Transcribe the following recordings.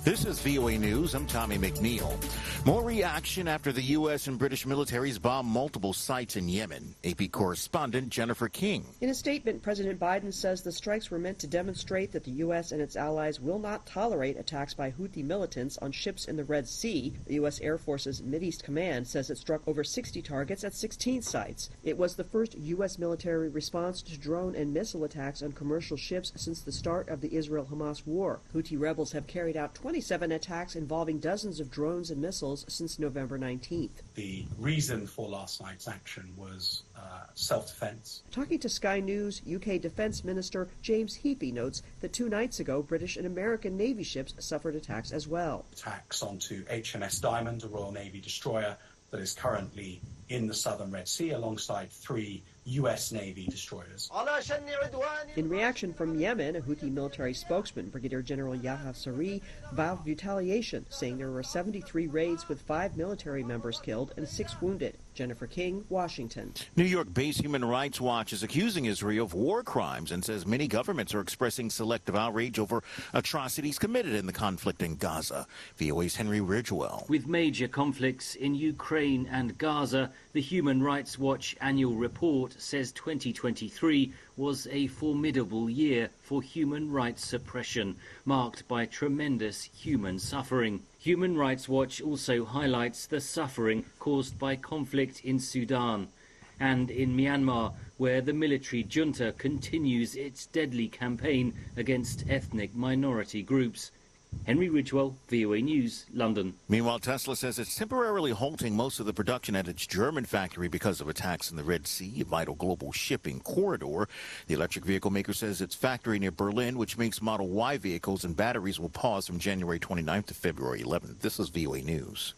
This is VOA News. I'm Tommy McNeil. More reaction after the U.S. and British militaries bombed multiple sites in Yemen. AP correspondent Jennifer King. In a statement, President Biden says the strikes were meant to demonstrate that the U.S. and its allies will not tolerate attacks by Houthi militants on ships in the Red Sea. The U.S. Air Force's Mideast Command says it struck over 60 targets at 16 sites. It was the first U.S. military response to drone and missile attacks on commercial ships since the start of the Israel-Hamas war. Houthi rebels have carried out 27 attacks involving dozens of drones and missiles since November 19th. The reason for last night's action was self-defense. Talking to Sky News, UK Defense Minister James Heappey notes that 2 nights ago, British and American Navy ships suffered attacks as well. Attacks onto HMS Diamond, a Royal Navy destroyer that is currently in the southern Red Sea alongside 3 U.S. Navy destroyers. In reaction from Yemen, a Houthi military spokesman, Brigadier General Yahya Saree, vowed retaliation, saying there were 73 raids with 5 military members killed and 6 wounded. Jennifer King, Washington. New York-based Human Rights Watch is accusing Israel of war crimes and says many governments are expressing selective outrage over atrocities committed in the conflict in Gaza. VOA's Henry Ridgewell. With major conflicts in Ukraine and Gaza, the Human Rights Watch annual report says 2023 was a formidable year for human rights suppression, marked by tremendous human suffering. Human Rights Watch also highlights the suffering caused by conflict in Sudan and in Myanmar, where the military junta continues its deadly campaign against ethnic minority groups. Henry Ridgewell, VOA News, London. Meanwhile, Tesla says it's temporarily halting most of the production at its German factory because of attacks in the Red Sea, a vital global shipping corridor. The electric vehicle maker says its factory near Berlin, which makes Model Y vehicles and batteries, will pause from January 29th to February 11th. This is VOA News.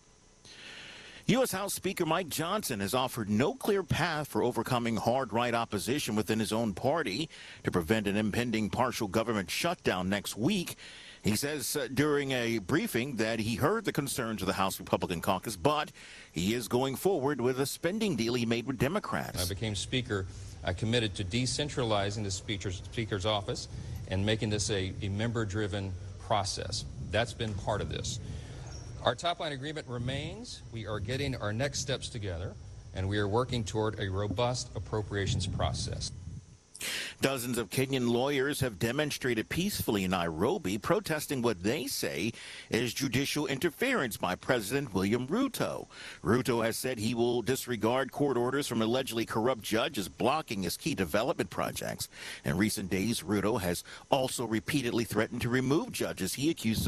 U.S. House Speaker Mike Johnson has offered no clear path for overcoming hard-right opposition within his own party to prevent an impending partial government shutdown next week. He says during a briefing that he heard the concerns of the House Republican caucus, but he is going forward with a spending deal he made with Democrats. I became Speaker. I committed to decentralizing the Speaker's office and making this a member-driven process. That's been part of this. Our top-line agreement remains. We are getting our next steps together, and we are working toward a robust appropriations process. Dozens of Kenyan lawyers have demonstrated peacefully in Nairobi, protesting what they say is judicial interference by President William Ruto. Ruto has said he will disregard court orders from allegedly corrupt judges blocking his key development projects. In recent days, Ruto has also repeatedly threatened to remove judges he accuses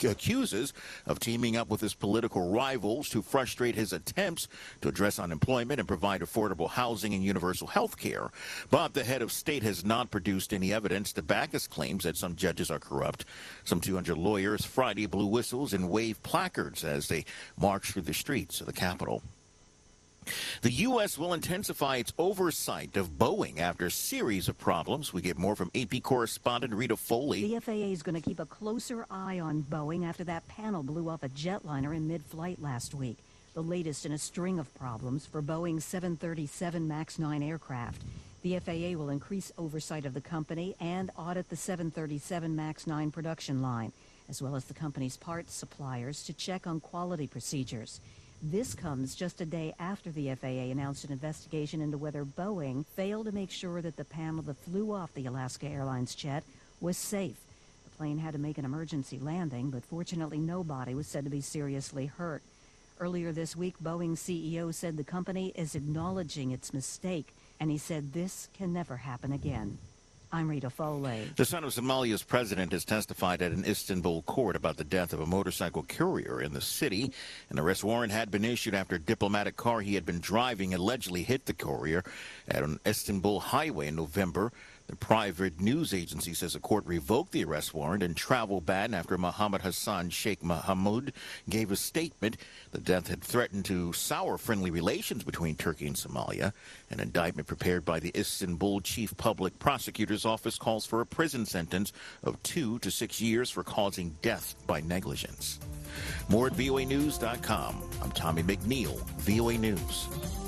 of teaming up with his political rivals to frustrate his attempts to address unemployment and provide affordable housing and universal health care. But the head of state has not produced any evidence to back his claims that some judges are corrupt. Some 200 lawyers Friday blew whistles and waved placards as they marched through the streets of the capital. The U.S. will intensify its oversight of Boeing after a series of problems. We get more from AP correspondent Rita Foley. The FAA is going to keep a closer eye on Boeing after that panel blew off a jetliner in mid-flight last week, the latest in a string of problems for Boeing's 737 MAX 9 aircraft. The FAA will increase oversight of the company and audit the 737 MAX 9 production line, as well as the company's parts suppliers to check on quality procedures. This comes just a day after the FAA announced an investigation into whether Boeing failed to make sure that the panel that flew off the Alaska Airlines jet was safe. The plane had to make an emergency landing, but fortunately nobody was said to be seriously hurt. Earlier this week, Boeing's CEO said the company is acknowledging its mistake, and he said this can never happen again. I'm Rita Foley. The son of Somalia's president has testified at an Istanbul court about the death of a motorcycle courier in the city. An arrest warrant had been issued after a diplomatic car he had been driving allegedly hit the courier at an Istanbul highway in November. The private news agency says the court revoked the arrest warrant and travel ban after Mohammed Hassan Sheikh Mohamud gave a statement. The death had threatened to sour friendly relations between Turkey and Somalia. An indictment prepared by the Istanbul Chief Public Prosecutor's Office calls for a prison sentence of 2 to 6 years for causing death by negligence. More at voanews.com. I'm Tommy McNeil, VOA News.